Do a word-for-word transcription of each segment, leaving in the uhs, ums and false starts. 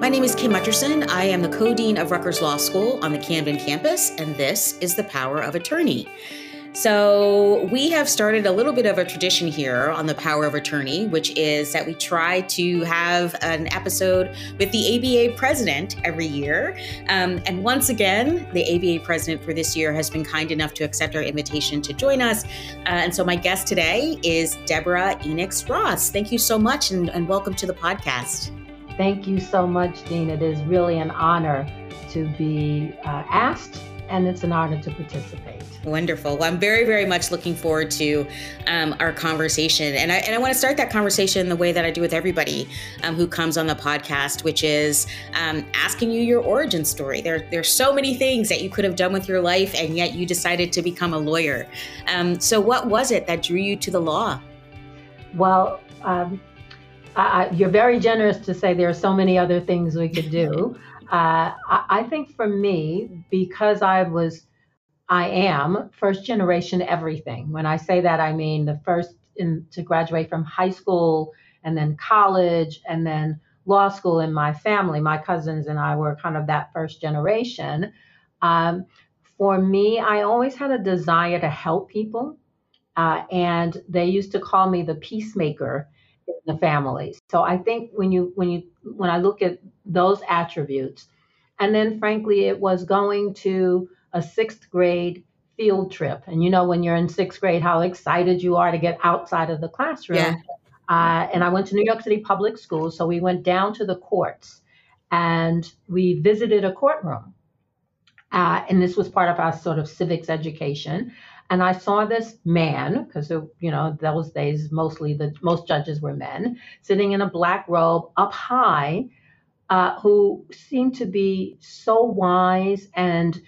My name is Kim Utterson. I am the co-dean of Rutgers Law School on the Camden campus, and this is The Power of Attorney. So we have started a little bit of a tradition here on The Power of Attorney, which is that we try to have an episode with the A B A president every year. Um, and once again, the A B A president for this year has been kind enough to accept our invitation to join us. Uh, and so my guest today is Deborah Enix Ross. Thank you so much and, and welcome to the podcast. Thank you so much, Dean. It is really an honor to be uh, asked, and it's an honor to participate. Wonderful. Well, I'm very, very much looking forward to um, our conversation. And I, and I want to start that conversation the way that I do with everybody um, who comes on the podcast, which is um, asking you your origin story. There, there's so many things that you could have done with your life, and yet you decided to become a lawyer. Um, so what was it that drew you to the law? Well, um, I, you're very generous to say there are so many other things we could do. Uh, I, I think for me, because I was, I am first generation everything. When I say that, I mean the first in, to graduate from high school and then college and then law school in my family. My cousins and I were kind of that first generation. Um, for me, I always had a desire to help people. Uh, and they used to call me the peacemaker in the family. So I think when you when you when I look at those attributes, and then frankly, it was going to a sixth grade field trip. And you know, when you're in sixth grade, how excited you are to get outside of the classroom. Yeah. Uh, and I went to New York City Public Schools. So we went down to the courts and we visited a courtroom. Uh, and this was part of our sort of civics education. And I saw this man, because, you know, those days, mostly the most judges were men, sitting in a black robe up high, uh, who seemed to be so wise and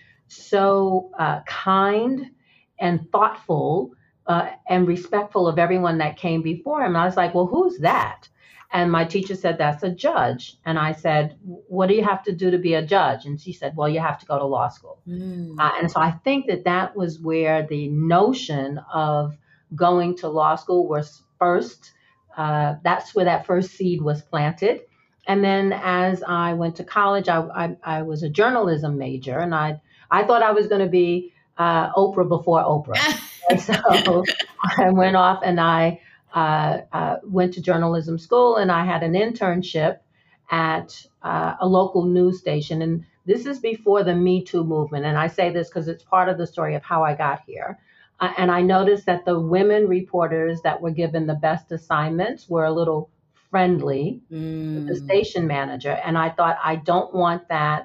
so uh, kind and thoughtful uh, and respectful of everyone that came before him. And I was like, well, who's that? And my teacher said, that's a judge. And I said, what do you have to do to be a judge? And she said, well, you have to go to law school. Mm. Uh, and so I think that that was where the notion of going to law school was first. Uh, that's where that first seed was planted. And then as I went to college, I, I, I was a journalism major. And I, I thought I was going to be uh, Oprah before Oprah. And so I went off and I Uh, uh, went to journalism school, and I had an internship at uh, a local news station. And this is before the Me Too movement. And I say this because it's part of the story of how I got here. Uh, and I noticed that the women reporters that were given the best assignments were a little friendly mm. with the station manager. And I thought, I don't want that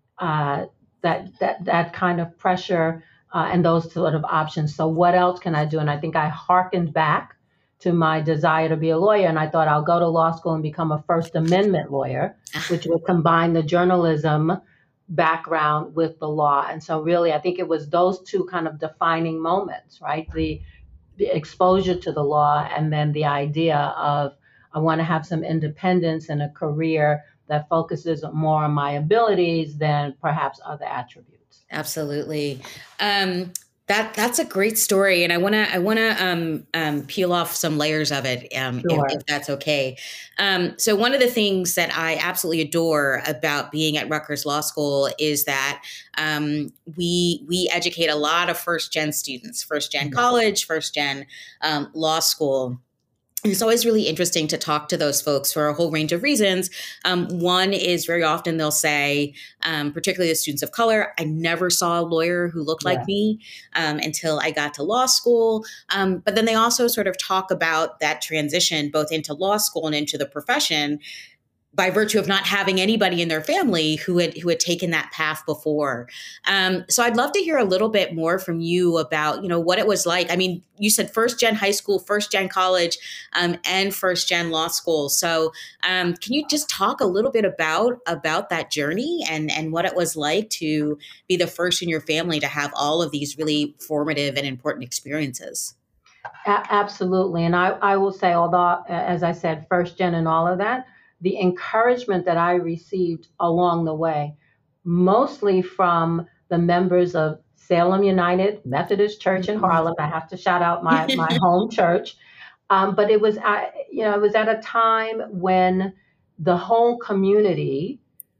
uh, that that that kind of pressure uh, and those sort of options. So what else can I do? And I think I hearkened back to my desire to be a lawyer. And I thought I'll go to law school and become a First Amendment lawyer, which would combine the journalism background with the law. And so really, I think it was those two kind of defining moments, right? The, the exposure to the law and then the idea of, I want to have some independence and a career that focuses more on my abilities than perhaps other attributes. Absolutely. Um, That that's a great story, and I wanna I wanna um, um, peel off some layers of it, um, sure. if, if that's okay. Um, so one of the things that I absolutely adore about being at Rutgers Law School is that um, we we educate a lot of first gen students, first gen mm-hmm. college, first gen um, law school. And it's always really interesting to talk to those folks for a whole range of reasons. Um, one is very often they'll say, um, particularly the students of color, I never saw a lawyer who looked yeah. like me um, until I got to law school. Um, but then they also sort of talk about that transition both into law school and into the profession by virtue of not having anybody in their family who had who had taken that path before. Um, so I'd love to hear a little bit more from you about, you know, what it was like. I mean, you said first gen high school, first gen college, um, and first gen law school. So um, can you just talk a little bit about about that journey and and what it was like to be the first in your family to have all of these really formative and important experiences? A- absolutely. And I, I will say, although, as I said, first gen and all of that, the encouragement that I received along the way, mostly from the members of Salem United Methodist Church in Harlem. I have to shout out my, my home church. Um, but it was, uh, you know, it was at a time when the whole community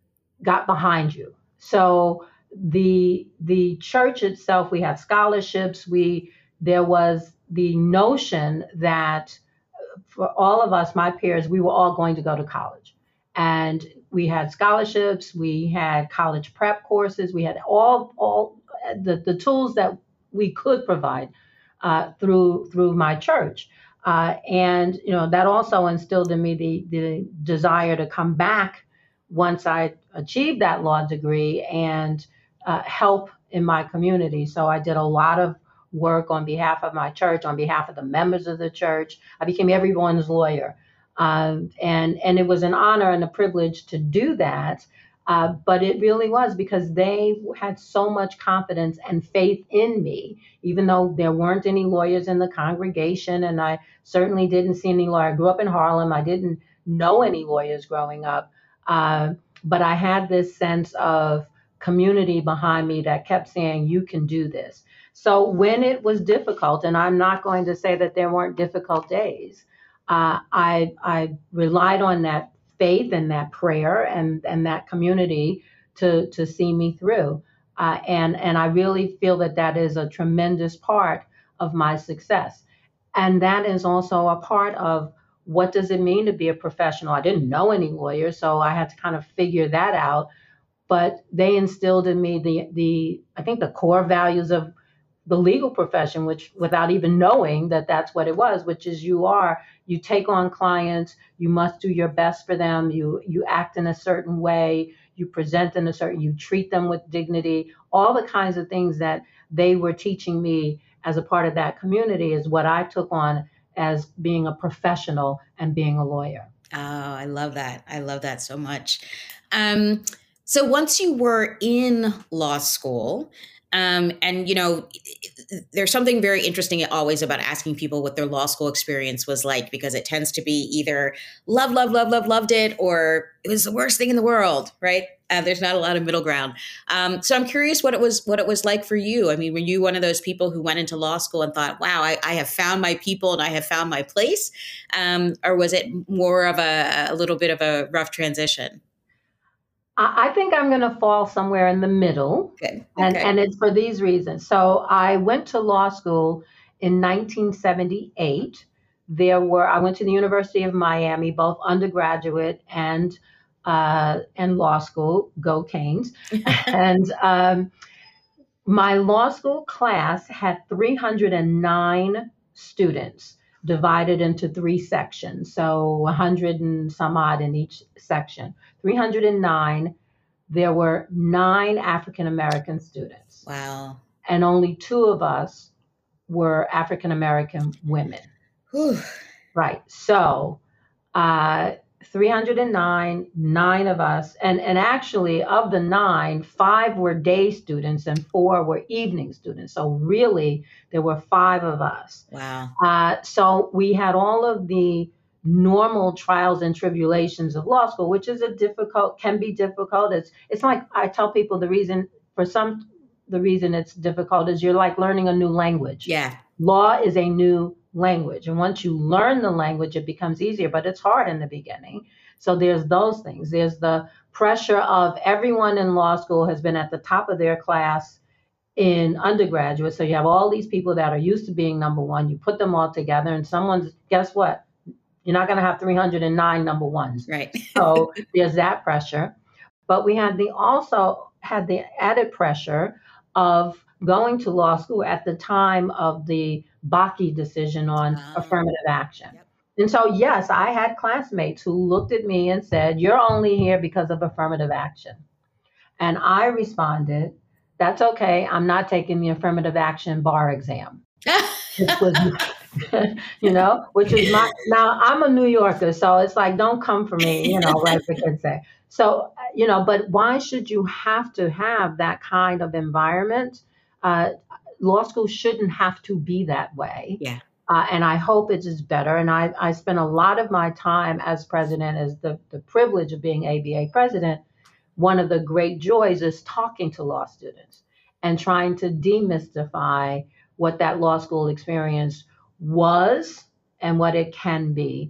got behind you. So the the church itself, we had scholarships. We There was the notion that for all of us, my peers, we were all going to go to college. And we had scholarships, we had college prep courses, we had all all the, the tools that we could provide uh, through through my church. Uh, and you know that also instilled in me the the desire to come back once I achieved that law degree and uh, help in my community. So I did a lot of work on behalf of my church, on behalf of the members of the church. I became everyone's lawyer. Um, and, and it was an honor and a privilege to do that. Uh, but it really was because they had so much confidence and faith in me, even though there weren't any lawyers in the congregation. And I certainly didn't see any lawyer. I grew up in Harlem. I didn't know any lawyers growing up. Uh, but I had this sense of community behind me that kept saying, you can do this. So when it was difficult, and I'm not going to say that there weren't difficult days, uh, I, I relied on that faith and that prayer and, and that community to, to see me through. Uh, and, and I really feel that that is a tremendous part of my success. And that is also a part of what does it mean to be a professional? I didn't know any lawyers, so I had to kind of figure that out. But they instilled in me the, the I think, the core values of the legal profession, which without even knowing that that's what it was, which is you are, you take on clients, you must do your best for them, you you act in a certain way, you present in a certain, you treat them with dignity, all the kinds of things that they were teaching me as a part of that community is what I took on as being a professional and being a lawyer. Oh, I love that. I love that so much. Um, so once you were in law school, Um, and, you know, there's something very interesting always about asking people what their law school experience was like, because it tends to be either love, love, love, love, loved it, or it was the worst thing in the world, right? Uh, there's not a lot of middle ground. Um, so I'm curious what it was, what it was like for you. I mean, were you one of those people who went into law school and thought, wow, I, I have found my people and I have found my place? Um, or was it more of a, a little bit of a rough transition? I think I'm going to fall somewhere in the middle, Good. and, Okay. and it's for these reasons. So I went to law school in nineteen seventy-eight. There were I went to the University of Miami, both undergraduate and uh, and law school. Go Canes! And um, my law school class had three hundred nine students divided into three sections, so one hundred and some odd in each section. three hundred nine. There were nine African American students, Wow. and only two of us were African American women. Whew. Right. So, uh, three hundred nine, nine of us, and, and actually of the nine, five were day students and four were evening students. So really, there were five of us. Wow. Uh, so we had all of the normal trials and tribulations of law school, which is a difficult, can be difficult. It's it's like I tell people the reason for some, the reason it's difficult is you're like learning a new language. Yeah. Law is a new language. And once you learn the language, it becomes easier, but it's hard in the beginning. So there's those things. There's the pressure of everyone in law school has been at the top of their class in undergraduate. So you have all these people that are used to being number one. You put them all together and someone's, guess what? You're not going to have three hundred nine number ones. Right. So there's that pressure. But we had the also had the added pressure of going to law school at the time of the Bakke decision on Um, affirmative action. yep. And so, yes, I had classmates who looked at me and said, "You're only here because of affirmative action." And I responded, "That's okay. I'm not taking the affirmative action bar exam." Which was, you know, which is my, now I'm a New Yorker, so it's like, don't come for me, you know, like we could say. So, you know, but why should you have to have that kind of environment? Uh, law school shouldn't have to be that way. Yeah. Uh, and I hope it is better. And I, I spent a lot of my time as president, as the, the privilege of being A B A president. One of the great joys is talking to law students and trying to demystify what that law school experience was and what it can be.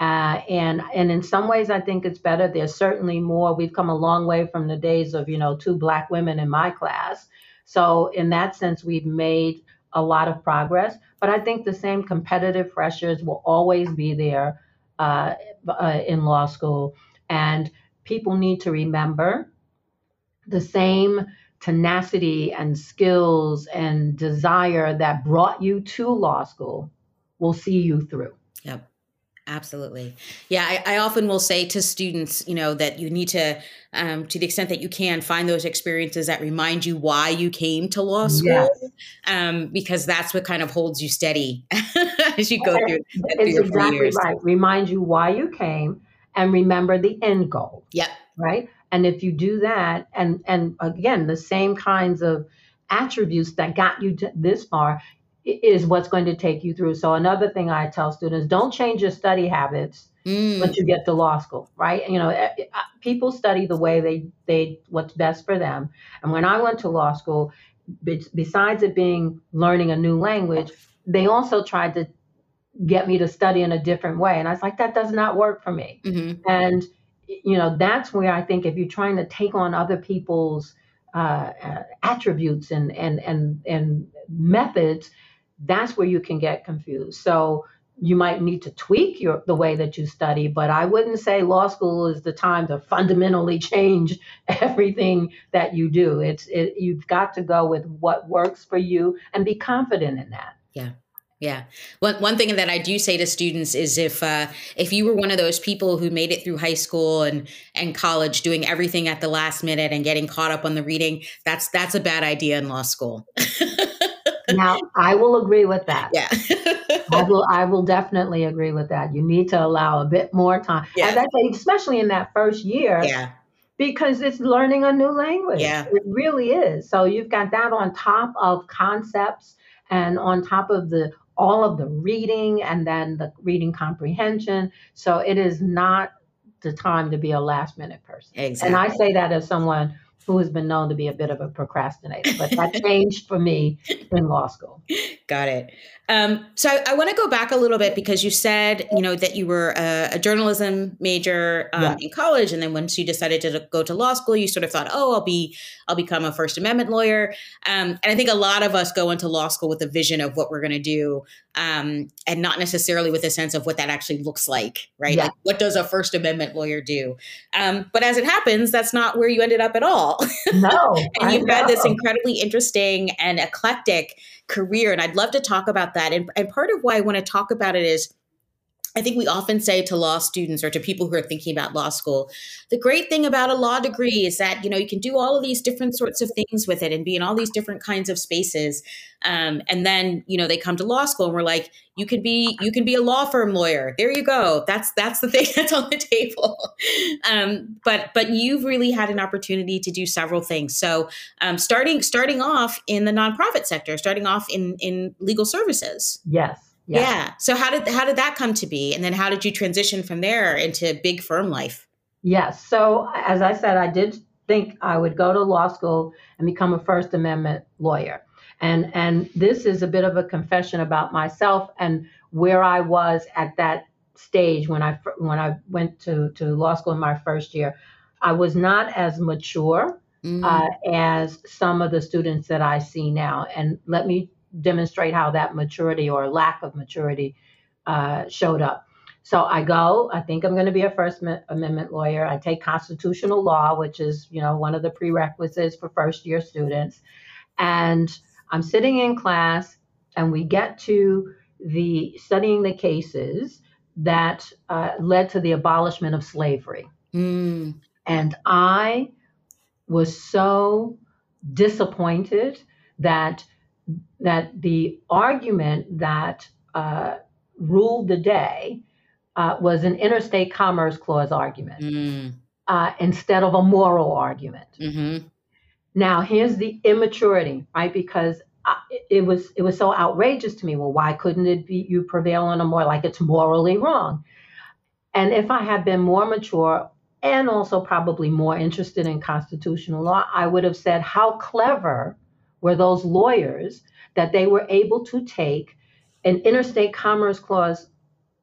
Uh, and and in some ways, I think it's better. There's certainly more. We've come a long way from the days of, you know, two black women in my class. So in that sense, we've made a lot of progress. But I think the same competitive pressures will always be there uh, uh, in law school. And people need to remember the same tenacity and skills and desire that brought you to law school will see you through. Yep. Absolutely. Yeah. I, I often will say to students, you know, that you need to, um, to the extent that you can, find those experiences that remind you why you came to law school, Yes. um, because that's what kind of holds you steady as you go through, through It's your four exactly years. right. Remind you why you came and remember the end goal, Yep. right? And if you do that, and and again, the same kinds of attributes that got you to this far i- is what's going to take you through. So another thing I tell students, don't change your study habits Mm, once you get to law school, right? You know, eh, eh, uh, people study the way they they what's best for them. And when I went to law school, be- besides it being learning a new language, they also tried to get me to study in a different way. And I was like, that does not work for me. hmm And, you know, that's where I think if you're trying to take on other people's uh, uh, attributes and, and, and, and methods, that's where you can get confused. So you might need to tweak your the way that you study, but I wouldn't say law school is the time to fundamentally change everything that you do. It's it, you've got to go with what works for you and be confident in that. Yeah. Yeah. One one thing that I do say to students is if uh, if you were one of those people who made it through high school and and college doing everything at the last minute and getting caught up on the reading, that's that's a bad idea in law school. Now, I will agree with that. Yeah. I will I will definitely agree with that. You need to allow a bit more time. As Yeah. I say, especially in that first year, Yeah. because it's learning a new language. Yeah. It really is. So you've got that on top of concepts and on top of the all of the reading and then the reading comprehension. So it is not the time to be a last minute person. And I Exactly. say that as someone who has been known to be a bit of a procrastinator, but that changed for me in law school. Got it. Um, so I, I want to go back a little bit because you said, you know, that you were a, a journalism major um, Yeah. in college, and then once you decided to go to law school, you sort of thought, oh, I'll be, I'll become a First Amendment lawyer. Um, and I think a lot of us go into law school with a vision of what we're going to do, um, and not necessarily with a sense of what that actually looks like, right? Yeah. Like, what does a First Amendment lawyer do? Um, but as it happens, that's not where you ended up at all. No, And I you've had this know. incredibly interesting and eclectic career. And I'd love to talk about that. And, and part of why I want to talk about it is I think we often say to law students or to people who are thinking about law school, the great thing about a law degree is that, you know, you can do all of these different sorts of things with it and be in all these different kinds of spaces. Um, and then, you know, they come to law school and we're like, you can be, you can be a law firm lawyer. There you go. That's, that's the thing that's on the table. Um, but, but you've really had an opportunity to do several things. So um, starting, starting off in the nonprofit sector, starting off in, in legal services. Yes. Yes. Yeah. So how did how did that come to be? And then how did you transition from there into big firm life? Yes. So, as I said, I did think I would go to law school and become a First Amendment lawyer. And and this is a bit of a confession about myself and where I was at that stage when I fir- when I went to to law school in my first year. I was not as mature Mm, uh, as some of the students that I see now. And let me demonstrate how that maturity or lack of maturity uh, showed up. So I go, I think I'm going to be a First Amendment lawyer. I take constitutional law, which is, you know, one of the prerequisites for first year students. And I'm sitting in class and we get to the studying the cases that uh, led to the abolishment of slavery. mm, And I was so disappointed that that the argument that uh, ruled the day uh, was an interstate commerce clause argument mm, uh, instead of a moral argument. mm-hmm. Now, here's the immaturity, right? Because I, it was it was so outrageous to me. Well, why couldn't it be you prevail on a more like it's morally wrong? And if I had been more mature and also probably more interested in constitutional law, I would have said, how clever were those lawyers that they were able to take an interstate commerce clause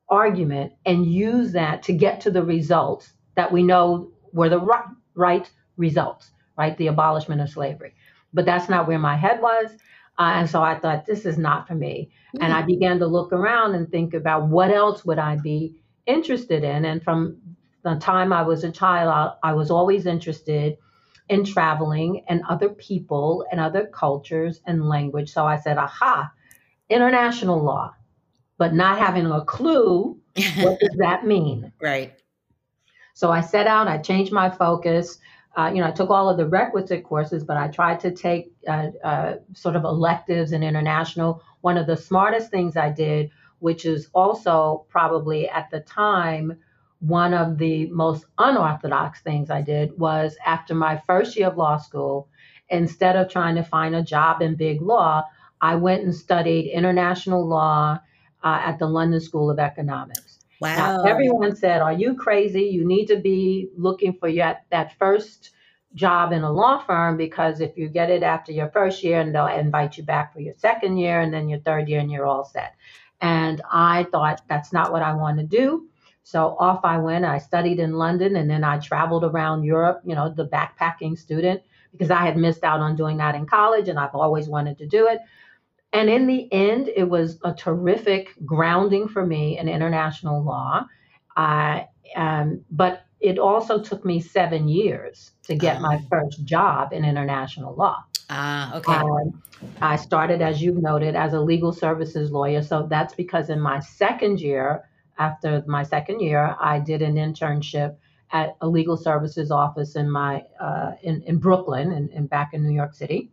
argument and use that to get to the results that we know were the right, right results, right? The abolishment of slavery. But that's not where my head was. Uh, and so I thought, this is not for me. And I Hmm. began to look around and think about what else would I be interested in. And from the time I was a child, I, I was always interested in traveling and other people and other cultures and language. So I said, aha, international law, but not having a clue, what does that mean? Right. So I set out, I changed my focus. Uh, you know, I took all of the requisite courses, but I tried to take uh, uh, sort of electives in international. One of the smartest things I did, which is also probably at the time one of the most unorthodox things I did, was after my first year of law school, instead of trying to find a job in big law, I went and studied international law uh, at the London School of Economics. Now, Wow. everyone said, are you crazy? You need to be looking for yet that first job in a law firm, because if you get it after your first year, and they'll invite you back for your second year and then your third year and you're all set. And I thought, that's not what I want to do. So off I went. I studied in London, and then I traveled around Europe, you know, the backpacking student, because I had missed out on doing that in college and I've always wanted to do it. And in the end, it was a terrific grounding for me in international law. Uh, um, but it also took me seven years to get my Um, first job in international law. ah, okay. Um, I started, as you've noted, as a legal services lawyer. So that's because in my second year, after my second year, I did an internship at a legal services office in my uh, in, in Brooklyn and, and back in New York City.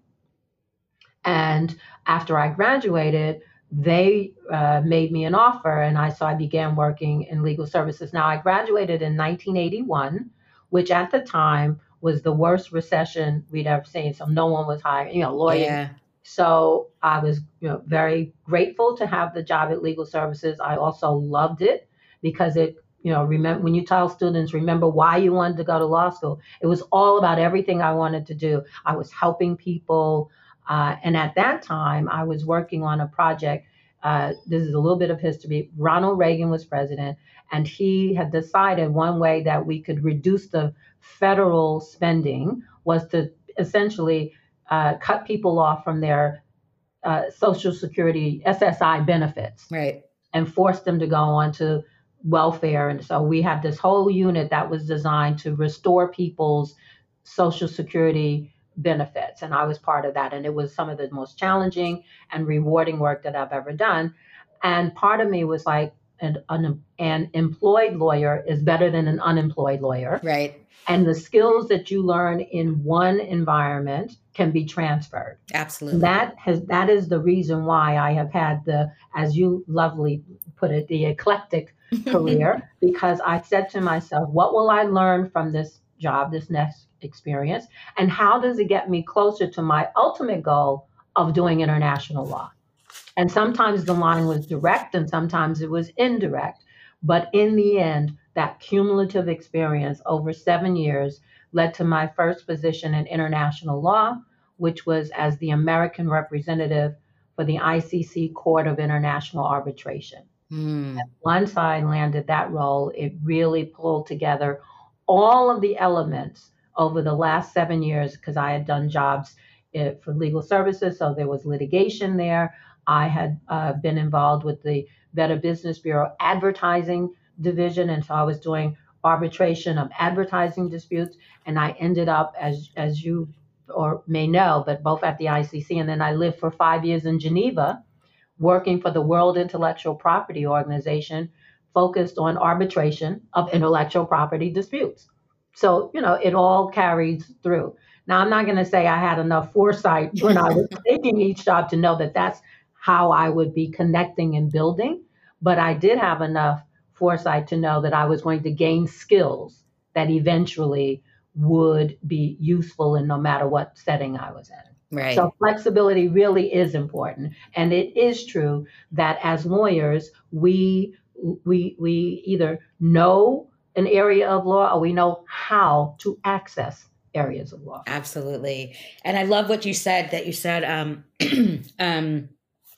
And after I graduated, they uh, made me an offer, and I so I began working in legal services. Now I graduated in nineteen eighty-one, which at the time was the worst recession we'd ever seen. So no one was hiring, you know, lawyers. Yeah. So I was, you know, very grateful to have the job at legal services. I also loved it because it, you know, remember when you tell students, remember why you wanted to go to law school. It was all about everything I wanted to do. I was helping people. Uh, and at that time, I was working on a project. Uh, this is a little bit of history. Ronald Reagan was president, and he had decided one way that we could reduce the federal spending was to essentially uh, cut people off from their uh, Social Security S S I benefits Right. and force them to go on to welfare. And so we had this whole unit that was designed to restore people's Social Security benefits. And I was part of that. And it was some of the most challenging and rewarding work that I've ever done. And part of me was like, an, an, an employed lawyer is better than an unemployed lawyer. Right. And the skills that you learn in one environment can be transferred. Absolutely. That has that is the reason why I have had the, as you lovely put it, the eclectic career, because I said to myself, what will I learn from this job, this next experience, and how does it get me closer to my ultimate goal of doing international law? And sometimes the line was direct and sometimes it was indirect. But in the end, that cumulative experience over seven years led to my first position in international law, which was as the American representative for the I C C Court of International Arbitration. Mm. Once I landed that role, it really pulled together all of the elements over the last seven years because I had done jobs uh, for legal services. So there was litigation there. I had uh, been involved with the Better Business Bureau advertising division. And so I was doing arbitration of advertising disputes. And I ended up, as, as you or may know, but both at the I C C. And then I lived for five years in Geneva, working for the World Intellectual Property Organization, focused on arbitration of intellectual property disputes. So, you know, it all carries through. Now, I'm not going to say I had enough foresight when I was taking each job to know that that's how I would be connecting and building, but I did have enough foresight to know that I was going to gain skills that eventually would be useful in no matter what setting I was in. Right. So flexibility really is important. And it is true that as lawyers, we we we either know an area of law or we know how to access areas of law. Absolutely. And I love what you said, that you said, um, um,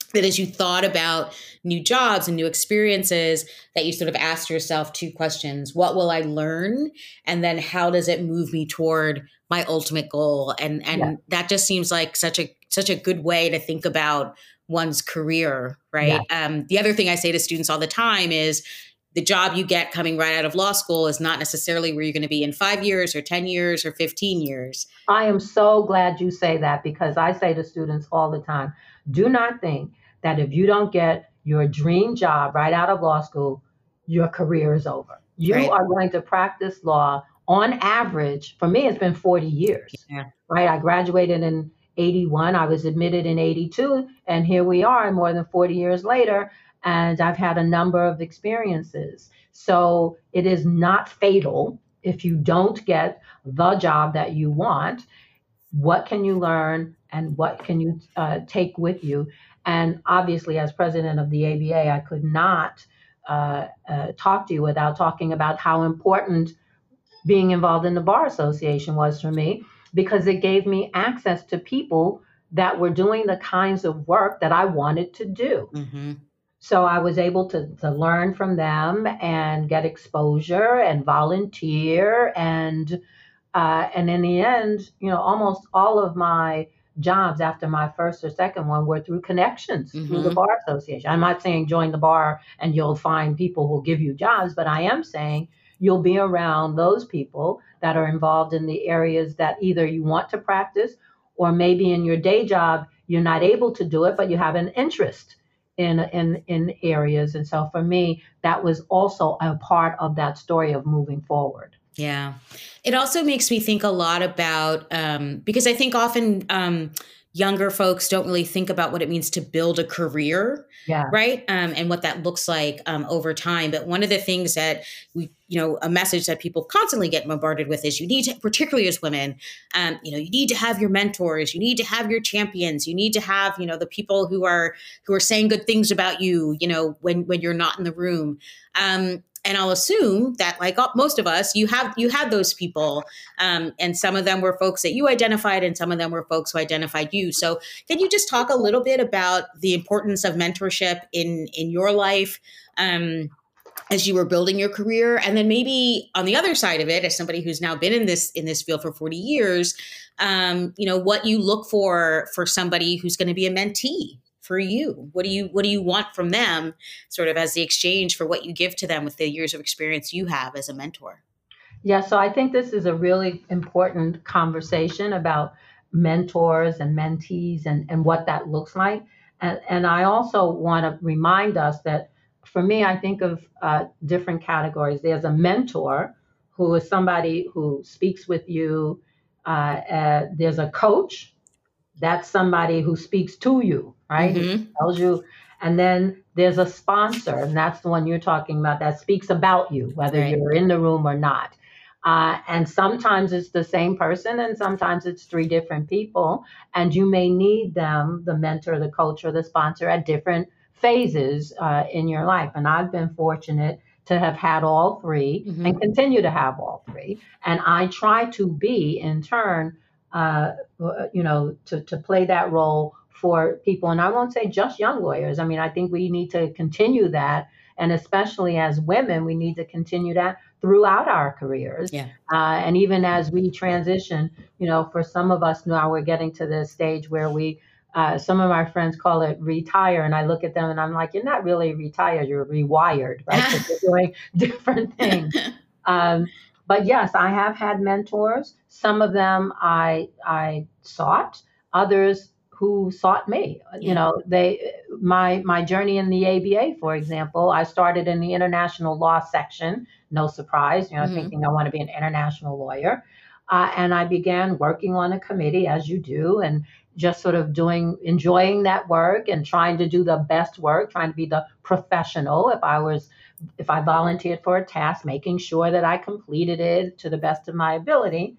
that as you thought about new jobs and new experiences, that you sort of asked yourself two questions: what will I learn? And then how does it move me toward my ultimate goal? And Yeah. and that just seems like such a such a good way to think about one's career, Yeah. right? Um, the other thing I say to students all the time is the job you get coming right out of law school is not necessarily where you're going to be in five years or ten years or fifteen years. I am so glad you say that, because I say to students all the time, do not think that if you don't get your dream job right out of law school, your career is over. You Right. are going to practice law on average. For me, it's been forty years, Yeah. right? I graduated in eighty-one. I was admitted in eighty-two. And here we are more than forty years later. And I've had a number of experiences. So it is not fatal if you don't get the job that you want. What can you learn and what can you uh, take with you? And obviously, as president of the A B A, I could not uh, uh, talk to you without talking about how important being involved in the Bar Association was for me, because it gave me access to people that were doing the kinds of work that I wanted to do. Mm-hmm. So I was able to, to learn from them and get exposure and volunteer. And uh, and in the end, you know, almost all of my jobs after my first or second one were through connections through the Mm-hmm. Bar Association. I'm not saying join the bar and you'll find people who'll give you jobs, but I am saying you'll be around those people that are involved in the areas that either you want to practice, or maybe in your day job you're not able to do it, but you have an interest in in in areas. And so for me, that was also a part of that story of moving forward. Yeah. It also makes me think a lot about, um, because I think often um, younger folks don't really think about what it means to build a career, Yeah. right? Um, and what that looks like um, over time. But one of the things that we, you know, a message that people constantly get bombarded with is you need to, particularly as women, um, you know, you need to have your mentors, you need to have your champions, you need to have, you know, the people who are who are saying good things about you, you know, when when you're not in the room. Um, and I'll assume that, like most of us, you have you had those people, um, and some of them were folks that you identified, and some of them were folks who identified you. So, can you just talk a little bit about the importance of mentorship in in your life um, as you were building your career, and then maybe on the other side of it, as somebody who's now been in this in this field for forty years, um, you know, what you look for for somebody who's going to be a mentee for you? What do you what do you want from them, sort of as the exchange for what you give to them with the years of experience you have as a mentor? Yeah, so I think this is a really important conversation about mentors and mentees and, and what that looks like. And, and I also want to remind us that for me, I think of uh, different categories. There's a mentor who is somebody who speaks with you. Uh, uh, there's a coach. That's somebody who speaks to you, right? Who Mm-hmm. tells you. And then there's a sponsor, and that's the one you're talking about, that speaks about you, whether Right. you're in the room or not. Uh, and sometimes it's the same person, and sometimes it's three different people. And you may need them, the mentor, the coach, or the sponsor, at different phases uh, in your life. And I've been fortunate to have had all three and Mm-hmm. continue to have all three. And I try to be, in turn, uh, you know, to, to play that role for people. And I won't say just young lawyers. I mean, I think we need to continue that. And especially as women, we need to continue that throughout our careers. Yeah. Uh, and even as we transition, you know, for some of us now, we're getting to the stage where we, uh, some of my friends call it retire. And I look at them and I'm like, you're not really retired, you're rewired, right? Because you're doing different things. Um, but yes, I have had mentors. Some of them I I sought, others who sought me. You Yeah. know, they my my journey in the A B A, for example, I started in the international law section. No surprise, you know, Mm-hmm. thinking I want to be an international lawyer, uh, and I began working on a committee, as you do, and just sort of doing enjoying that work and trying to do the best work, trying to be the professional. If I was if I volunteered for a task, making sure that I completed it to the best of my ability.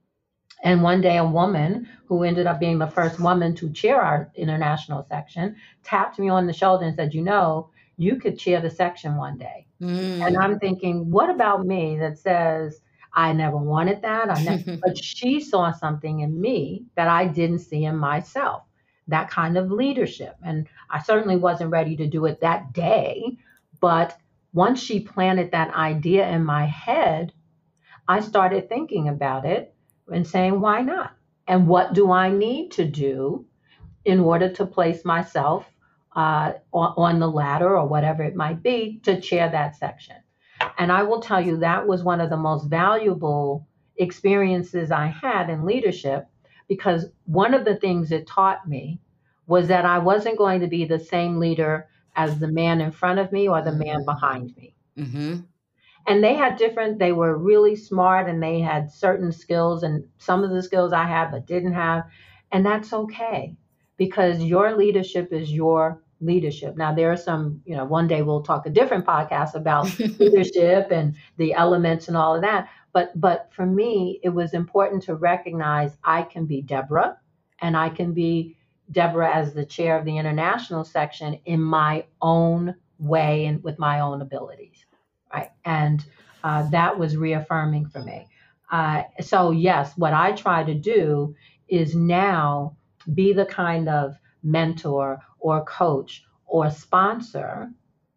And one day, a woman who ended up being the first woman to chair our international section tapped me on the shoulder and said, you know, you could chair the section one day. And Mm. I'm thinking, what about me that says, I never wanted that? I never, but she saw something in me that I didn't see in myself. that kind of leadership. And I certainly wasn't ready to do it that day. But once she planted that idea in my head, I started thinking about it and saying, why not? And what do I need to do in order to place myself uh, on, on the ladder or whatever it might be to chair that section? And I will tell you that was one of the most valuable experiences I had in leadership, because one of the things it taught me was that I wasn't going to be the same leader as the man in front of me or the man behind me. Mm-hmm. And they had different, they were really smart and they had certain skills, and some of the skills I had but didn't have. And that's okay, because your leadership is your leadership. Now, there are some, you know, one day we'll talk a different podcast about leadership and the elements and all of that. But but for me, it was important to recognize I can be Deborah, and I can be Deborah as the chair of the international section in my own way and with my own abilities. Right. And uh, that was reaffirming for me. Uh, so, yes, what I try to do is now be the kind of mentor or coach or sponsor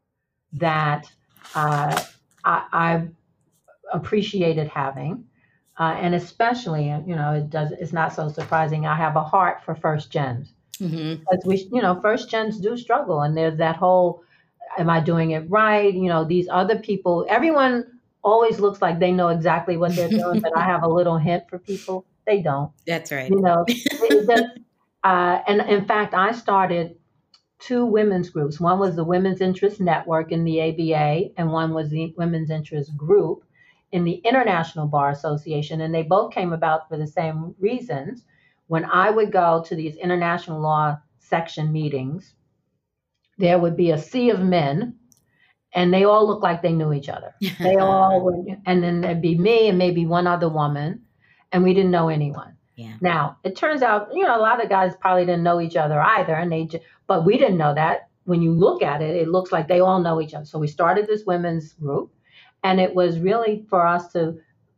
that uh, I, I appreciated having. Uh, and especially, you know, it does, it's not so surprising. I have a heart for first gens. Mm-hmm. Because we, you know, first gens do struggle. And there's that whole, am I doing it right? You know, these other people, everyone always looks like they know exactly what they're doing, but I have a little hint for people. They don't. That's right. You know, it just, uh, and in fact, I started two women's groups. One was the Women's Interest Network in the A B A, and one was the Women's Interest Group in the International Bar Association. And they both came about for the same reasons. When I would go to these international law section meetings, there would be a sea of men, and they all looked like they knew each other. They all would, and then there'd be me and maybe one other woman, and we didn't know anyone. Yeah. Now, it turns out, you know, a lot of guys probably didn't know each other either, and they, just, but we didn't know that. When you look at it, it looks like they all know each other. So we started this women's group, and it was really for us to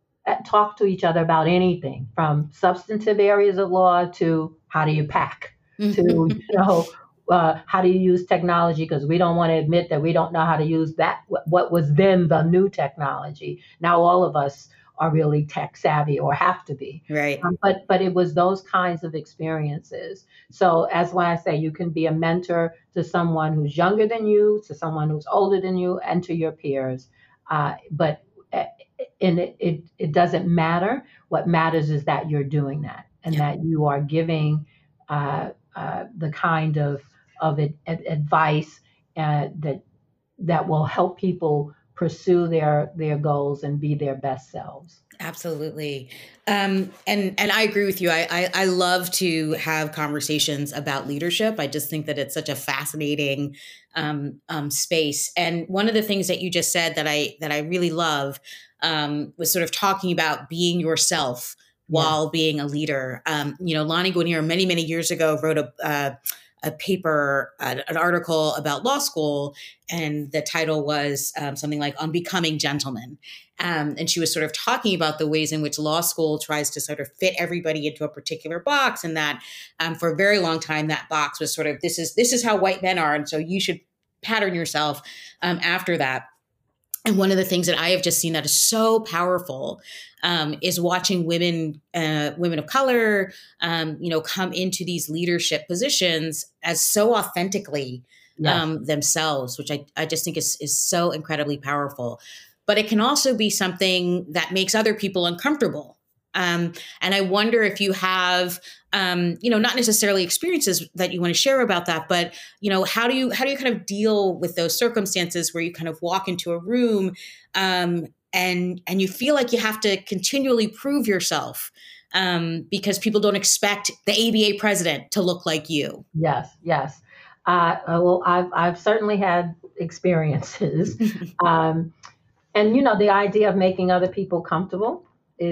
talk to each other about anything from substantive areas of law to how do you pack, to, you know, uh, how do you use technology? Because we don't want to admit that we don't know how to use that, what was then the new technology. Now all of us are really tech savvy or have to be. Right. Um, but but it was those kinds of experiences. So as when I say you can be a mentor to someone who's younger than you, to someone who's older than you, and to your peers. Uh, but and it, it it doesn't matter. What matters is that you're doing that, and yeah. that you are giving uh, uh, the kind of of it, ad, advice uh, that that will help people pursue their their goals and be their best selves. Absolutely. Um, and, and I agree with you. I, I, I love to have conversations about leadership. I just think that it's such a fascinating um, um, space. And one of the things that you just said that I, that I really love um, was sort of talking about being yourself while yeah. being a leader. Um, you know, Lani Guinier many, many years ago wrote a, uh, a paper, uh, an article about law school, and the title was um, something like On Becoming Gentlemen. Um, and she was sort of talking about the ways in which law school tries to sort of fit everybody into a particular box, and that um, for a very long time, that box was sort of, this is this is how white men are, and so you should pattern yourself um, after that. And one of the things that I have just seen that is so powerful um, is watching women, uh, women of color, um, you know, come into these leadership positions as so authentically yes. um, themselves, which I, I just think is is so incredibly powerful. But it can also be something that makes other people uncomfortable. Um, and I wonder if you have, um, you know, not necessarily experiences that you want to share about that, but, you know, how do you, how do you kind of deal with those circumstances where you kind of walk into a room um, and, and you feel like you have to continually prove yourself um, because people don't expect the A B A president to look like you? Yes, yes. Uh, well, I've, I've certainly had experiences. um, and, you know, the idea of making other people comfortable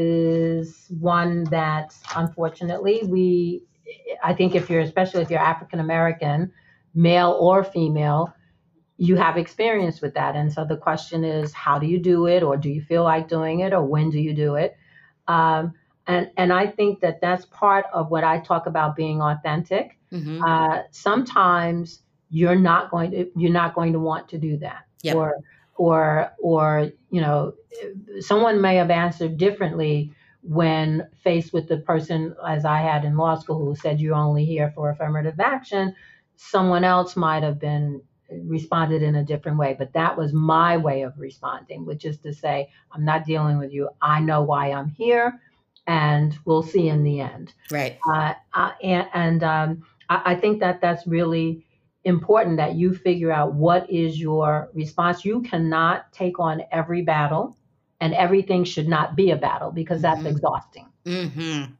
is one that, unfortunately, we, I think if you're, especially if you're African American, male or female, you have experience with that. And so the question is, how do you do it? Or do you feel like doing it? Or when do you do it? Um, and, and I think that that's part of what I talk about being authentic. Mm-hmm. uh, sometimes you're not going to you're not going to want to do that, Yep. or or or you know, someone may have answered differently when faced with the person, as I had in law school, who said you're only here for affirmative action. Someone else might have been responded in a different way, but that was my way of responding, which is to say, I'm not dealing with you. I know why I'm here, and we'll see in the end. Right. Uh, uh, and and um, I, I think that that's really important, that you figure out what is your response. You cannot take on every battle, and everything should not be a battle, because that's Mm-hmm. exhausting. Mm-hmm.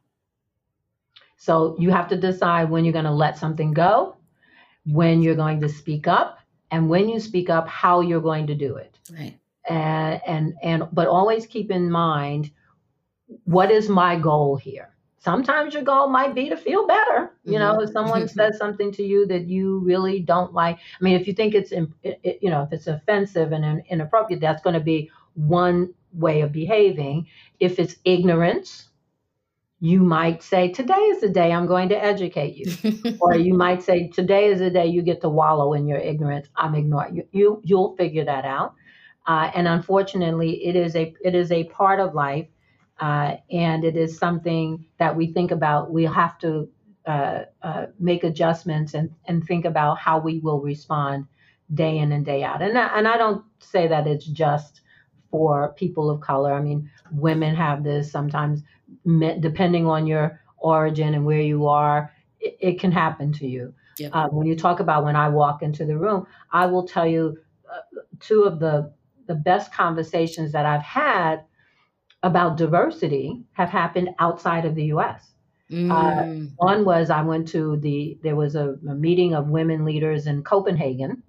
So you have to decide when you're going to let something go, when you're going to speak up, and when you speak up, how you're going to do it. Right. And and and but always keep in mind, what is my goal here? Sometimes your goal might be to feel better. You know, if someone Mm-hmm. says something to you that you really don't like, I mean, if you think it's, im- it, it- you know, if it's offensive and in- inappropriate, that's going to be one way of behaving. If it's ignorance, you might say, today is the day I'm going to educate you. Or you might say, today is the day you get to wallow in your ignorance. I'm ignoring you. You you'll figure that out. Uh, and unfortunately, it is a it is a part of life, uh, and it is something that we think about. We have to uh, uh, make adjustments and and think about how we will respond day in and day out. And I, and I don't say that it's just for people of color. I mean, women have this sometimes, me- depending on your origin and where you are, it, it can happen to you. Yep. Uh, when you talk about when I walk into the room, I will tell you uh, two of the the best conversations that I've had about diversity have happened outside of the U S. Uh, Mm. one was, I went to the there was a, a meeting of women leaders in Copenhagen,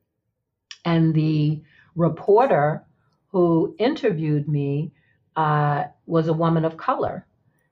and the reporter who interviewed me uh, was a woman of color.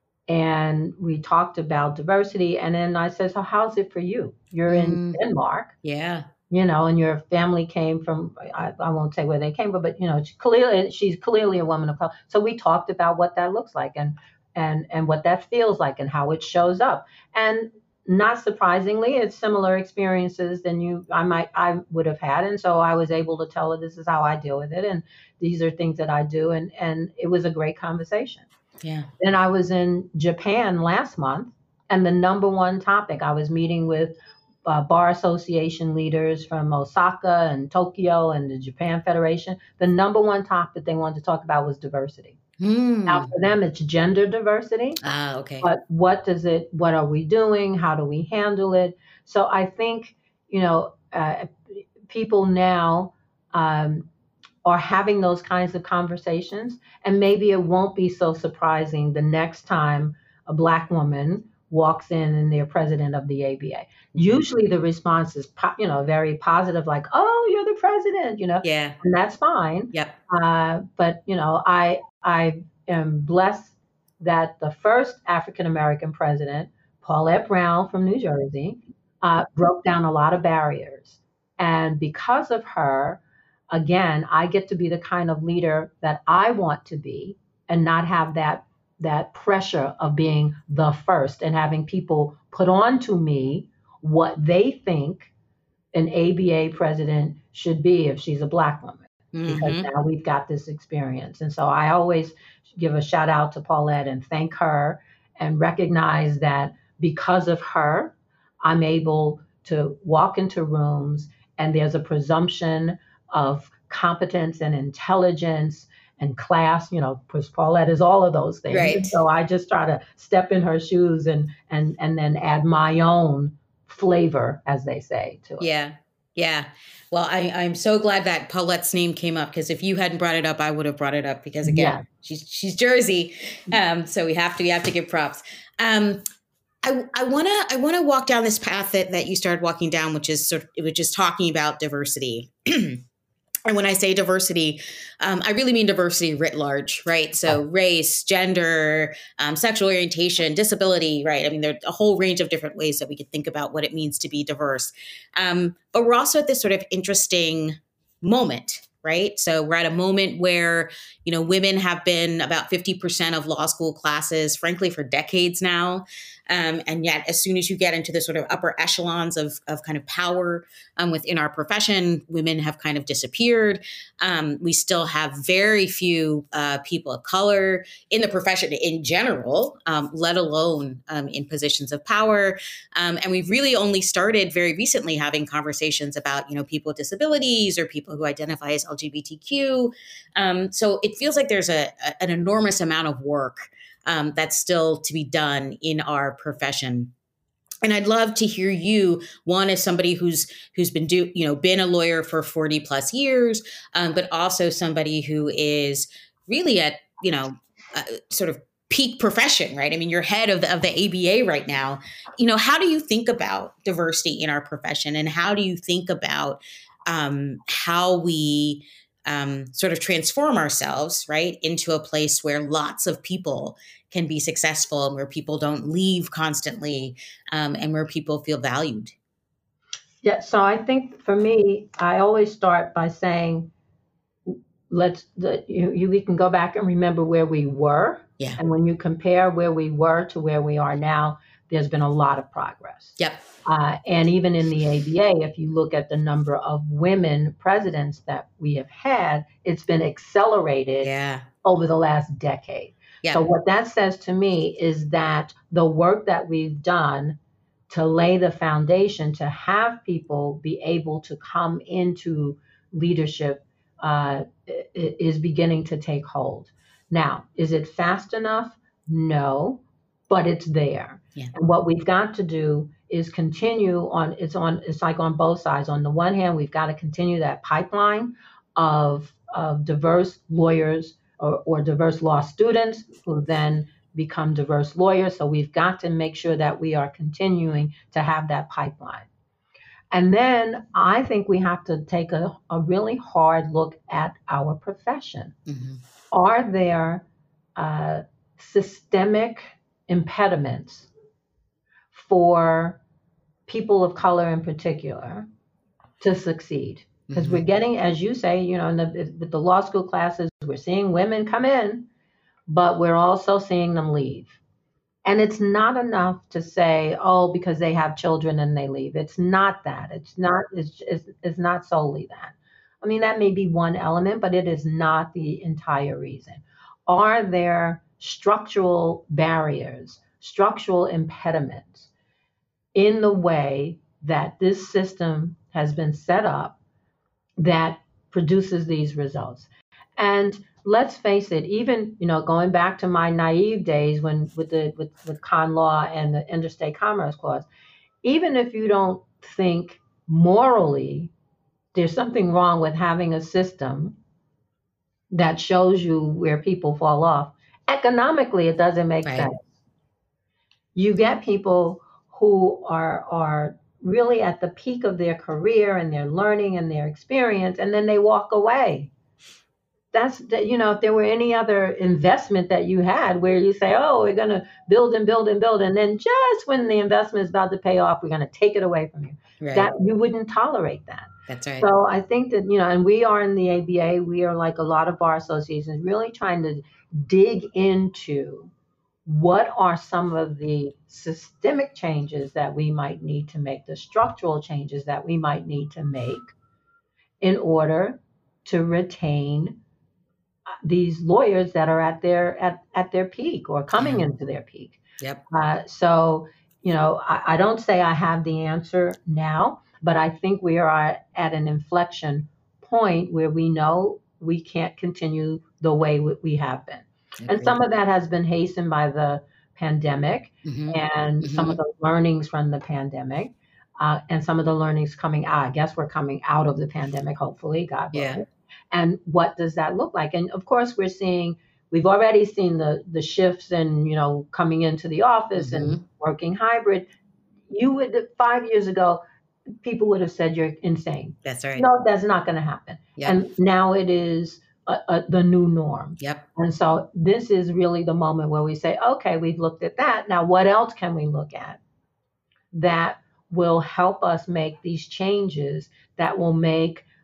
And we talked about diversity. And then I said, so how's it for you? You're in Mm. Denmark, Yeah. you know, and your family came from, I, I won't say where they came from, but, you know, she clearly, she's clearly a woman of color. So we talked about what that looks like, and, and, and what that feels like, and how it shows up. And not surprisingly, it's similar experiences than you, I might, I would have had. And so I was able to tell her, this is how I deal with it, and these are things that I do. And, and it was a great conversation. Yeah. Then I was in Japan last month, and the number one topic, I was meeting with uh, bar association leaders from Osaka and Tokyo and the Japan Federation. The number one topic they wanted to talk about was diversity. Now, Mm. for them, it's gender diversity, Ah, okay. but what does it, what are we doing? How do we handle it? So I think, you know, uh, people now, um, are having those kinds of conversations. And maybe it won't be so surprising the next time a Black woman walks in and they're president of the A B A. Usually the response is, po- you know, very positive, like, oh, you're the president, you know, Yeah. and that's fine. Yep. Uh, but, you know, I, I am blessed that the first African American president, Paulette Brown from New Jersey, uh, broke down a lot of barriers. And because of her, again, I get to be the kind of leader that I want to be, and not have that that pressure of being the first and having people put on to me what they think an A B A president should be if she's a Black woman, because Mm-hmm. now we've got this experience. And so I always give a shout out to Paulette and thank her, and recognize that because of her, I'm able to walk into rooms and there's a presumption of competence and intelligence and class, you know, because Paulette is all of those things. Right. And so I just try to step in her shoes, and and and then add my own flavor, as they say, to it. Yeah. Yeah. Well, I, I'm so glad that Paulette's name came up, because if you hadn't brought it up, I would have brought it up, because Yeah. again, she's she's Jersey. Um, so we have to we have to give props. Um, I I wanna I wanna walk down this path that, that you started walking down, which is sort of which is talking about diversity. And when I say diversity, um, I really mean diversity writ large, right? So race, gender, um, sexual orientation, disability, right? I mean, there's a whole range of different ways that we could think about what it means to be diverse. Um, but we're also at this sort of interesting moment, right? So we're at a moment where, you know, women have been about fifty percent of law school classes, frankly, for decades now. Um, and yet, as soon as you get into the sort of upper echelons of, of kind of power um, within our profession, women have kind of disappeared. Um, we still have very few uh, people of color in the profession in general, um, let alone um, in positions of power. Um, and we've really only started very recently having conversations about, you know, people with disabilities or people who identify as L G B T Q. Um, so it feels like there's a, a, an enormous amount of work Um, that's still to be done in our profession. And I'd love to hear you, one, as somebody who's who's been do you know been a lawyer for forty plus years, um, but also somebody who is really at you know uh, sort of peak profession, right? I mean, you're head of the, of the A B A right now. You know, how do you think about diversity in our profession, and how do you think about um, how we um, sort of transform ourselves, right, into a place where lots of people can be successful and where people don't leave constantly um, and where people feel valued? Yeah, so I think for me, I always start by saying, let's the, you, you we can go back and remember where we were, Yeah. and when you compare where we were to where we are now, there's been a lot of progress. Yep. Uh, and even in the A B A, if you look at the number of women presidents that we have had, it's been accelerated Yeah. over the last decade. Yep. So what that says to me is that the work that we've done to lay the foundation to have people be able to come into leadership uh, is beginning to take hold. Now, is it fast enough? No, but it's there. Yeah. And what we've got to do is continue on, it's on, it's like on both sides. On the one hand, we've got to continue that pipeline of, of diverse lawyers or, or diverse law students who then become diverse lawyers. So we've got to make sure that we are continuing to have that pipeline. And then I think we have to take a, a really hard look at our profession. Mm-hmm. Are there uh, systemic impediments for people of color in particular to succeed? Because Mm-hmm. we're getting, as you say, you know, in the, the law school classes, we're seeing women come in, but we're also seeing them leave. And it's not enough to say, oh, because they have children and they leave. It's not that. It's not, it's, it's, it's not solely that. I mean, that may be one element, but it is not the entire reason. Are there structural barriers, structural impediments in the way that this system has been set up that produces these results? And let's face it, even, you know, going back to my naive days when with the with, with con law and the interstate commerce clause, even if you don't think morally there's something wrong with having a system that shows you where people fall off, economically it doesn't make Right. sense. You get people who are are really at the peak of their career and their learning and their experience, and then they walk away. That's, you know, if there were any other investment that you had where you say, oh, we're going to build and build and build, and then just when the investment is about to pay off, we're going to take it away from you. Right. That you wouldn't tolerate that. That's right. So I think that, you know, and we are in the A B A, we are like a lot of bar associations really trying to dig into what are some of the systemic changes that we might need to make, the structural changes that we might need to make in order to retain these lawyers that are at their at, at their peak or coming Yeah. into their peak. Yep. Uh, so, you know, I, I don't say I have the answer now, but I think we are at, at an inflection point where we know we can't continue the way we, we have been. And Agreed. some of that has been hastened by the pandemic Mm-hmm. and some of Mm-hmm. the learnings from the pandemic. Uh, and some of the learnings coming out. I guess we're coming out of the pandemic, hopefully, God willing. Yeah. And what does that look like? And of course, we're seeing, we've already seen the the shifts in, you know, coming into the office Mm-hmm. and working hybrid. You would, five years ago, people would have said you're insane. That's right. No, that's not going to happen. Yep. And now it is a, a, the new norm. Yep. And so this is really the moment where we say, okay, we've looked at that. Now, what else can we look at that will help us make these changes that will make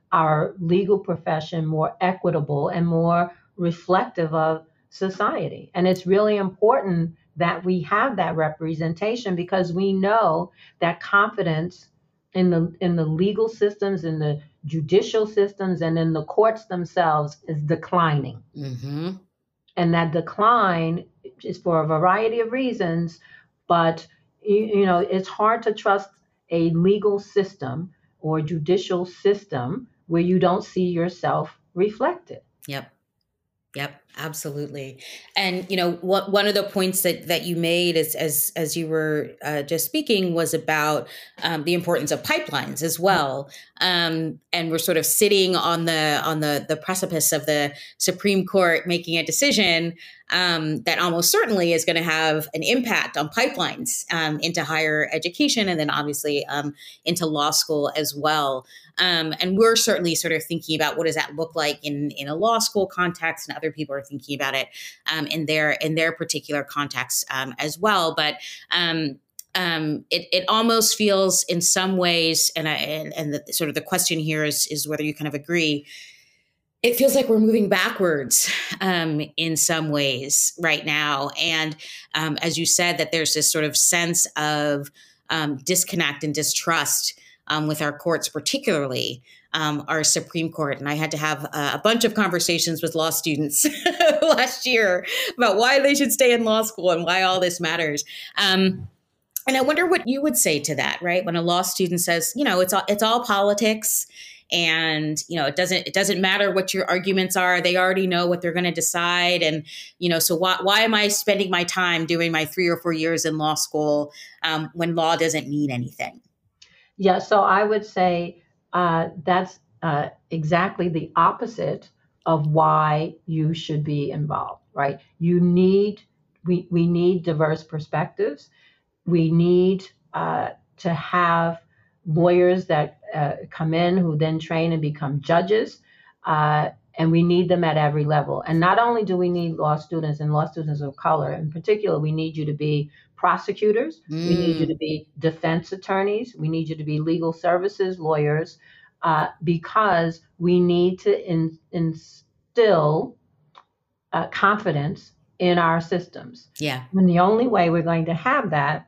our legal profession more equitable and more reflective of society. And it's really important that we have that representation because we know that confidence in the in the legal systems, in the judicial systems, and in the courts themselves is declining. Mm-hmm. And that decline is for a variety of reasons, but you, you know, it's hard to trust a legal system or judicial system where you don't see yourself reflected. Yep. Yep, absolutely. And you know, what one of the points that that you made as as as you were uh, just speaking was about um, the importance of pipelines as well. Um, and we're sort of sitting on the on the the precipice of the Supreme Court making a decision um, that almost certainly is going to have an impact on pipelines um, into higher education, and then obviously um, into law school as well. Um, and we're certainly sort of thinking about what does that look like in, in a law school context, and other people are thinking about it um, in their in their particular context um, as well. But um, um, it it almost feels in some ways, and I, and, and the, sort of the question here is is whether you kind of agree. It feels like we're moving backwards um, in some ways right now, and um, as you said, that there's this sort of sense of um, disconnect and distrust. Um, with our courts, particularly um, our Supreme Court. And I had to have uh, a bunch of conversations with law students last year about why they should stay in law school and why all this matters. Um, and I wonder what you would say to that, right? When a law student says, you know, it's all, it's all politics, and you know, it doesn't it doesn't matter what your arguments are. They already know what they're going to decide, and you know, so why why am I spending my time doing my three or four years in law school um, when law doesn't mean anything? Yeah, so I would say uh, that's uh, exactly the opposite of why you should be involved, right? You need we we need diverse perspectives. We need uh, to have lawyers that uh, come in who then train and become judges. Uh, and we need them at every level. And not only do we need law students and law students of color, in particular, we need you to be prosecutors. Mm. We need you to be defense attorneys. We need you to be legal services lawyers, uh, because we need to in, instill uh, confidence in our systems. Yeah. And the only way we're going to have that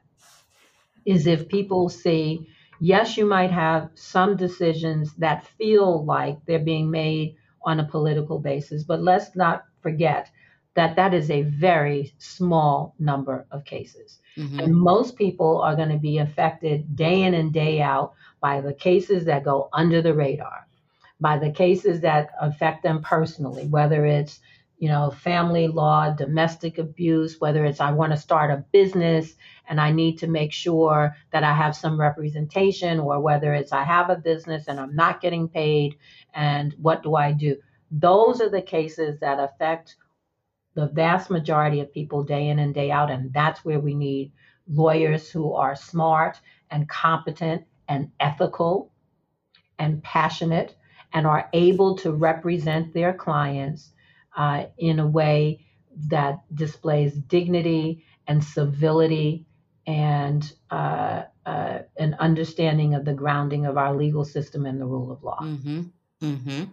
is if people see, yes, you might have some decisions that feel like they're being made on a political basis, but let's not forget that that is a very small number of cases. Mm-hmm. And most people are going to be affected day in and day out by the cases that go under the radar, by the cases that affect them personally, whether it's, you know, family law, domestic abuse, whether it's I want to start a business and I need to make sure that I have some representation, or whether it's I have a business and I'm not getting paid and what do I do? Those are the cases that affect the vast majority of people day in and day out. And that's where we need lawyers who are smart and competent and ethical and passionate and are able to represent their clients uh, in a way that displays dignity and civility and uh, uh, an understanding of the grounding of our legal system and the rule of law. Mm-hmm. Mm-hmm.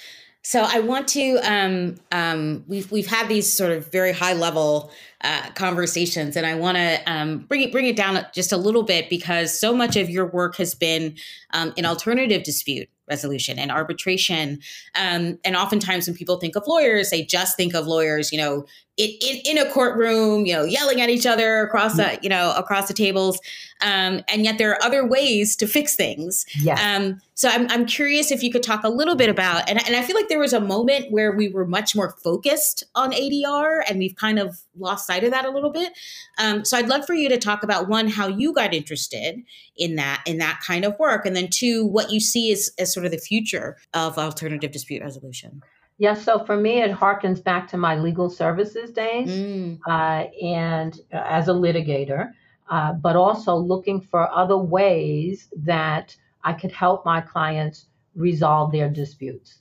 So I want to, um, um, we've, we've had these sort of very high level uh, conversations, and I want to um, bring it, bring it down just a little bit, because so much of your work has been um, in alternative dispute resolution and arbitration. Um, and oftentimes when people think of lawyers, they just think of lawyers, you know, in, in, in a courtroom, you know, yelling at each other across the, you know, across the tables. Um, and yet there are other ways to fix things. Yes. Um, so I'm, I'm curious if you could talk a little bit about, and, and I feel like there was a moment where we were much more focused on A D R, and we've kind of lost sight of that a little bit. Um, so I'd love for you to talk about, one, how you got interested in that, in that kind of work. And then two, what you see as, as sort of the future of alternative dispute resolution. Yeah, so for me, it harkens back to my legal services days Mm. uh, and uh, as a litigator, uh, but also looking for other ways that I could help my clients resolve their disputes.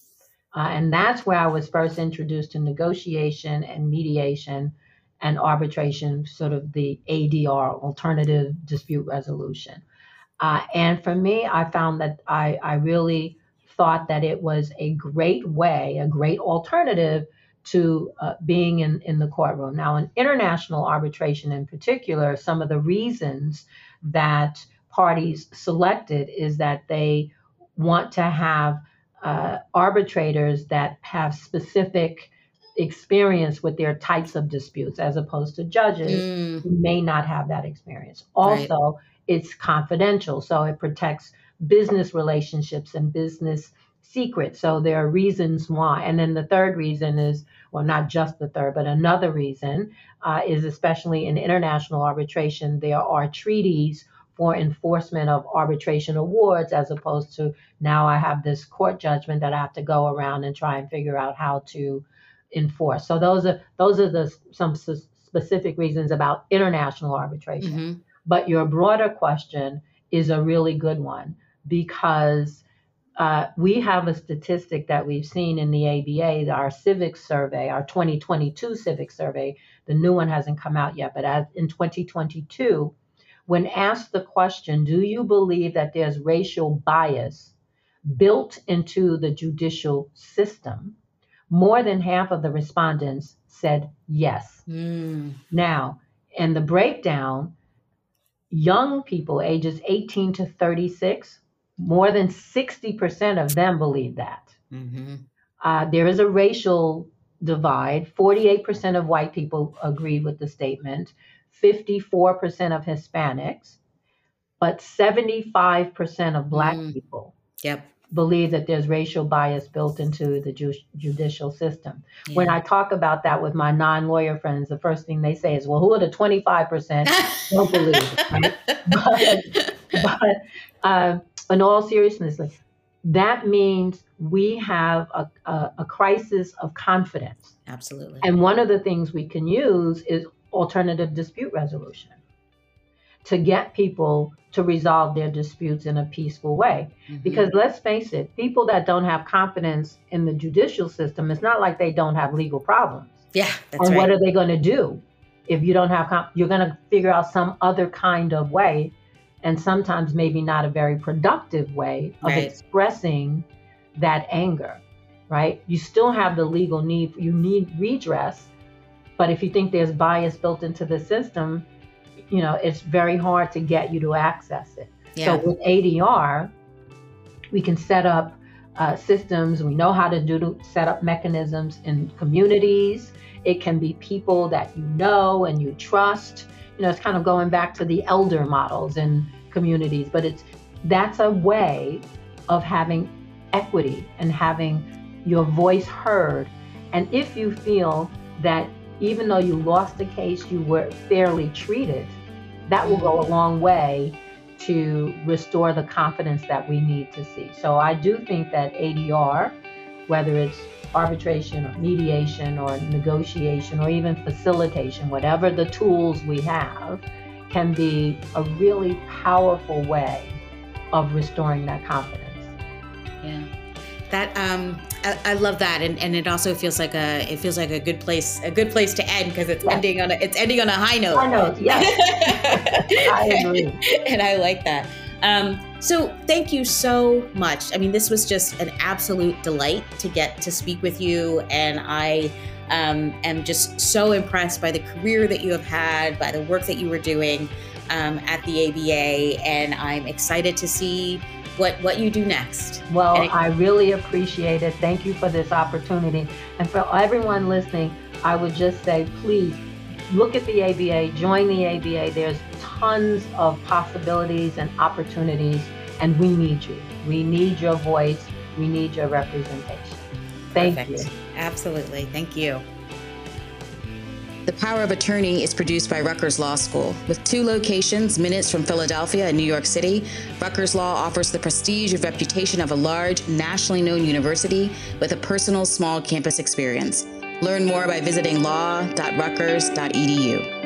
Uh, and that's where I was first introduced to negotiation and mediation and arbitration, sort of the A D R, alternative dispute resolution. Uh, and for me, I found that I, I really thought that it was a great way, a great alternative to uh, being in, in the courtroom. Now, in international arbitration in particular, some of the reasons that parties selected is that they want to have uh, arbitrators that have specific experience with their types of disputes, as opposed to judges Mm, who may not have that experience. right. Also, it's confidential, so it protects business relationships and business secrets. So there are reasons why. And then the third reason is, well, not just the third, but another reason uh, is, especially in international arbitration, there are treaties for enforcement of arbitration awards, as opposed to now I have this court judgment that I have to go around and try and figure out how to enforce. So those are those are the some s- specific reasons about international arbitration. Hmm. But your broader question is a really good one, because uh, we have a statistic that we've seen in the A B A, our civic survey, our twenty twenty-two civic survey. The new one hasn't come out yet, but as in twenty twenty-two, when asked the question, do you believe that there's racial bias built into the judicial system? More than half of the respondents said yes. Mm, Now, in the breakdown, young people ages eighteen to thirty-six, more than sixty percent of them believe that. hmm. Uh, there is a racial divide. forty-eight percent of white people agreed with the statement, fifty-four percent of Hispanics, but seventy-five percent of Black Mm, people yep. believe that there's racial bias built into the ju- judicial system. When Yeah. I talk about that with my non-lawyer friends, the first thing they say is, well, who are the twenty-five percent don't believe it, right? But, but uh, in all seriousness, like, that means we have a, a, a crisis of confidence. Absolutely. And one of the things we can use is alternative dispute resolution to get people to resolve their disputes in a peaceful way. Hmm. Because let's face it, people that don't have confidence in the judicial system, it's not like they don't have legal problems. Yeah, that's And what right. are they going to do if you don't have, com- you're going to figure out some other kind of way, and sometimes maybe not a very productive way of Right. expressing that anger, right? You still have the legal need, you need redress, but if you think there's bias built into the system, you know, it's very hard to get you to access it. Yeah. So with A D R, we can set up uh, systems. We know how to do to set up mechanisms in communities. It can be people that you know and you trust. You know, it's kind of going back to the elder models in communities, but it's that's a way of having equity and having your voice heard. And if you feel that even though you lost the case, you were fairly treated, that will go a long way to restore the confidence that we need to see. So I do think that A D R, whether it's arbitration or mediation or negotiation or even facilitation, whatever the tools we have, can be a really powerful way of restoring that confidence. Yeah. That um I, I love that, and, and it also feels like a it feels like a good place a good place to end, because it's Yes. ending on a it's ending on a high note. I know, yes, I agree. And I like that. Um, so thank you so much. I mean, this was just an absolute delight to get to speak with you, and I um, am just so impressed by the career that you have had, by the work that you were doing um, at the A B A, and I'm excited to see what what you do next. Well, And it- I really appreciate it. Thank you for this opportunity. And for everyone listening, I would just say, please look at the A B A, join the A B A. There's tons of possibilities and opportunities, and we need you. We need your voice. We need your representation. Thank Perfect. you. Absolutely. Thank you. The Power of Attorney is produced by Rutgers Law School. With two locations, minutes from Philadelphia and New York City, Rutgers Law offers the prestige and reputation of a large, nationally known university with a personal small campus experience. Learn more by visiting law dot rutgers dot e d u.